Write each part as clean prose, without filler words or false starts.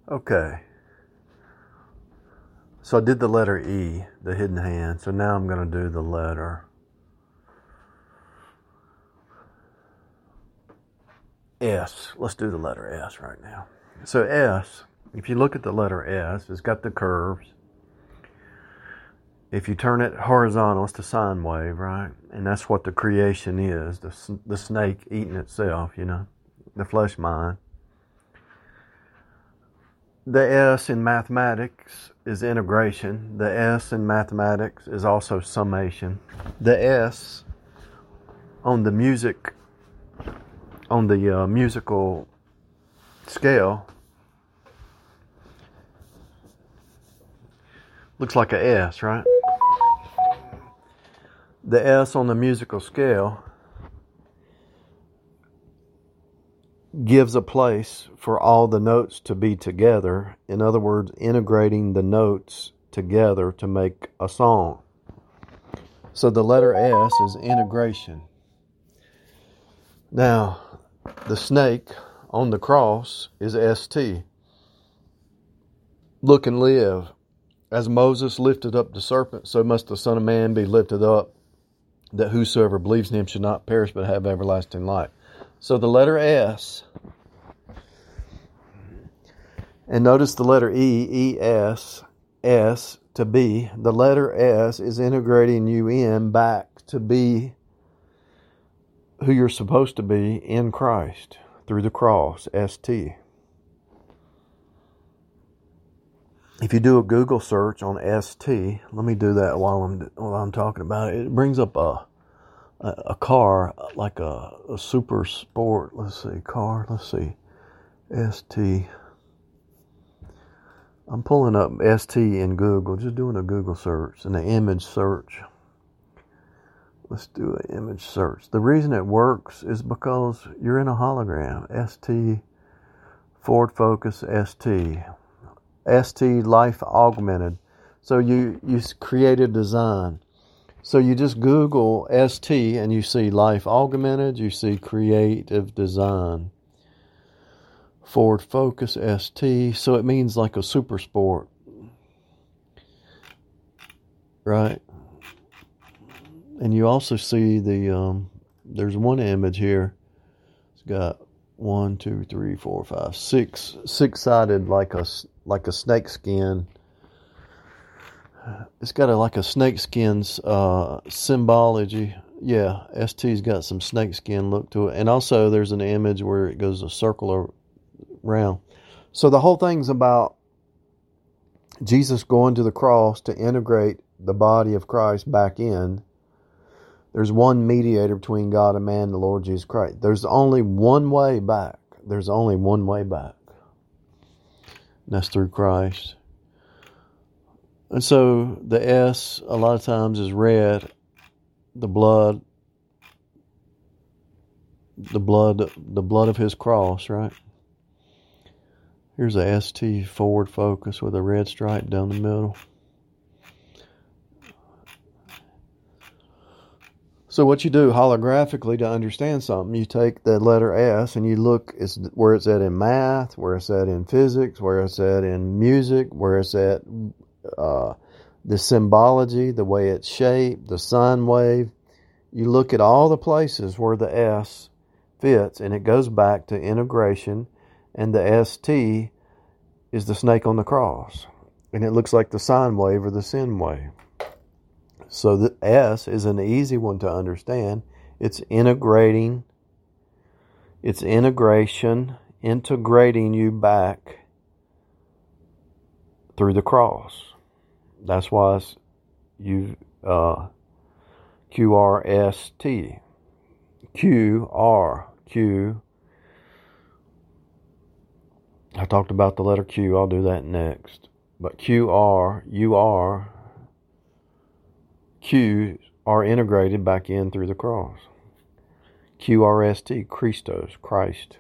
Okay. So I did the letter E, the hidden hand. So now I'm going to do the letter S. Let's do the letter S right now. So S, if you look at the letter S, it's got the curves. If you turn it horizontal, it's the sine wave, right? And that's what the creation is, the snake eating itself, the flesh mind. The S in mathematics is integration. The S in mathematics is also summation. The S on the musical scale looks like a S, right? The S on the musical scale gives a place for all the notes to be together. In other words, integrating the notes together to make a song. So the letter S is integration. Now, the snake on the cross is ST. Look and live. As Moses lifted up the serpent, so must the Son of Man be lifted up, that whosoever believes in him should not perish but have everlasting life. So the letter S, and notice the letter E, ES, S to be. The letter S is integrating you in back to be who you're supposed to be in Christ through the cross, ST. If you do a Google search on ST, let me do that while I'm talking about it. It brings up a car, like a super sport. Let's see, ST. I'm pulling up ST in Google, just doing a Google search and an image search. Let's do an image search. The reason it works is because you're in a hologram. ST, Ford Focus, ST. ST Life Augmented. So you create a design. So you just Google ST and you see Life Augmented, you see Creative Design. Ford Focus ST. So it means like a super sport. Right? And you also see there's one image here. It's got 1, 2, 3, 4, 5, 6 six-sided like a snake skin. It's got like a snake skin's symbology. Yeah, ST's got some snake skin look to it. And also there's an image where it goes a circle around. So the whole thing's about Jesus going to the cross to integrate the body of Christ back in. There's one mediator between God and man, the Lord Jesus Christ. There's only one way back. There's only one way back. And that's through Christ. And so the S a lot of times is red, the blood of his cross, right? Here's a ST Ford Focus with a red stripe down the middle. So what you do holographically to understand something, you take the letter S and you look where it's at in math, where it's at in physics, where it's at in music, where it's at the symbology, the way it's shaped, the sine wave. You look at all the places where the S fits, and it goes back to integration, and the ST is the snake on the cross. And it looks like the sine wave or the sin wave. So the S is an easy one to understand. It's integrating. It's integration, integrating you back through the cross. That's why it's QRST. Q. I talked about the letter Q. I'll do that next. But QR, UR, Q are integrated back in through the cross. QRST, Christos, Christ.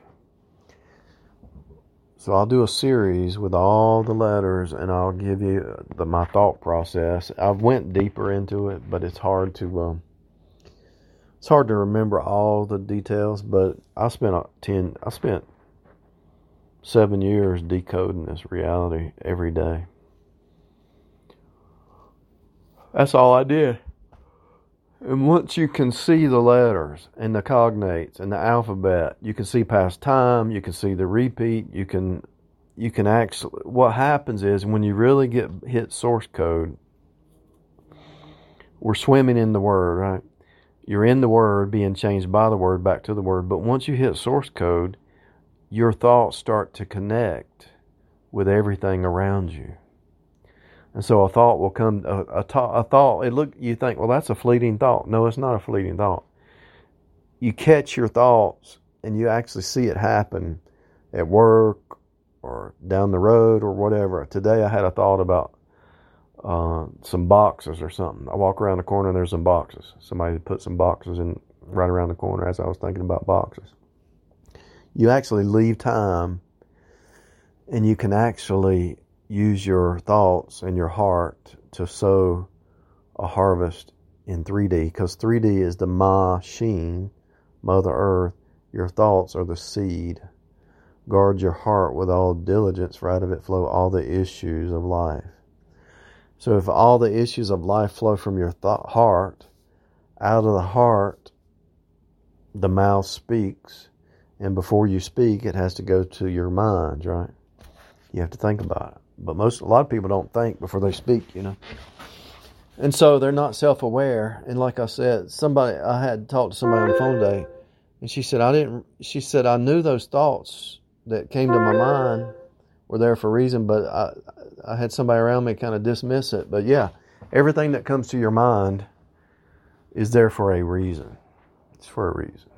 So I'll do a series with all the letters, and I'll give you my thought process. I went deeper into it, but it's hard to remember all the details. But I spent 7 years decoding this reality every day. That's all I did. And once you can see the letters and the cognates and the alphabet, you can see past time, you can see the repeat, you can actually, what happens is when you really hit source code, we're swimming in the word, right? You're in the word, being changed by the word back to the word. But once you hit source code, your thoughts start to connect with everything around you. And so a thought will come, a thought, you think, well, that's a fleeting thought. No, it's not a fleeting thought. You catch your thoughts and you actually see it happen at work or down the road or whatever. Today I had a thought about some boxes or something. I walk around the corner and there's some boxes. Somebody put some boxes in right around the corner as I was thinking about boxes. You actually leave time and you can actually use your thoughts and your heart to sow a harvest in 3D, because 3D is the machine, Mother Earth. Your thoughts are the seed. Guard your heart with all diligence, for out of it flow all the issues of life. So if all the issues of life flow from your heart, out of the heart, the mouth speaks. And before you speak, it has to go to your mind, right? You have to think about it. But a lot of people don't think before they speak, you know. And so they're not self-aware. And like I said, I had talked to somebody on the phone today, and she said, I knew those thoughts that came to my mind were there for a reason, but I had somebody around me kind of dismiss it. But yeah, everything that comes to your mind is there for a reason. It's for a reason.